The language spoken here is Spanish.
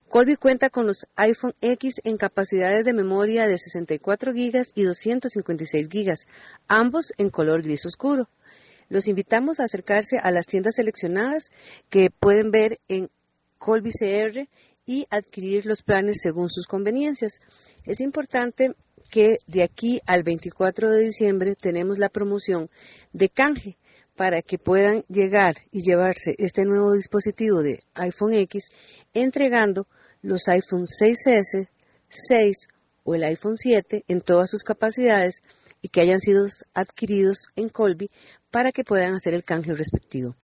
Colby cuenta con los iPhone X en capacidades de memoria de 64 GB y 256 GB, ambos en color gris oscuro. Los invitamos a acercarse a las tiendas seleccionadas que pueden ver en Colby CR y adquirir los planes según sus conveniencias. Es importante que de aquí al 24 de diciembre tenemos la promoción de canje para que puedan llegar y llevarse este nuevo dispositivo de iPhone X entregando los iPhone 6S, 6 o el iPhone 7 en todas sus capacidades y que hayan sido adquiridos en Colby para que puedan hacer el canje respectivo.